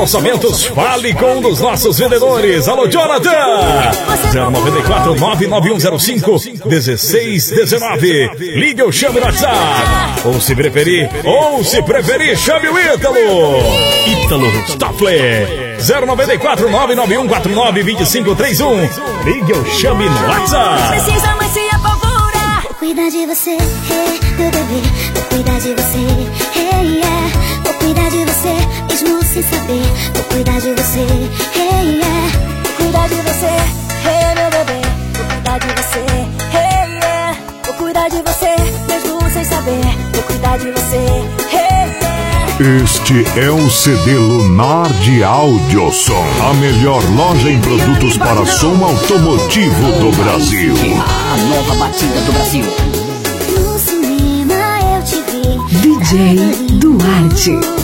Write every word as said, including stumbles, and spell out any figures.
orçamentos, fale com um dos nossos vendedores. Alô, Jonathan! zero nove quatro, nove nove um zero cinco, um seis um nove. Ligue ou chame no WhatsApp. Ou se preferir, ou se preferir, chame o Ítalo. Ítalo Stoffler. zero nove quatro, nove nove um quatro nove, dois cinco três um. Ligue ou chame no WhatsApp. Precisa, mas se apavora. Vou cuidar de você, hey, meu bebê. Vou cuidar de você, hey, yeah. Vou cuidar de você, mesmo sem saber. Vou cuidar de você, hey, yeah. Vou cuidar de você, hey, meu bebê. Vou cuidar de você, hey, yeah. Vou cuidar de você, mesmo sem saber. Vou cuidar de você, hey, yeah. Este é o C D Lunar de Audiosom, a melhor loja em produtos para som automotivo do Brasil. A nova batida do Brasil. No cinema eu te vi. D J Duarte.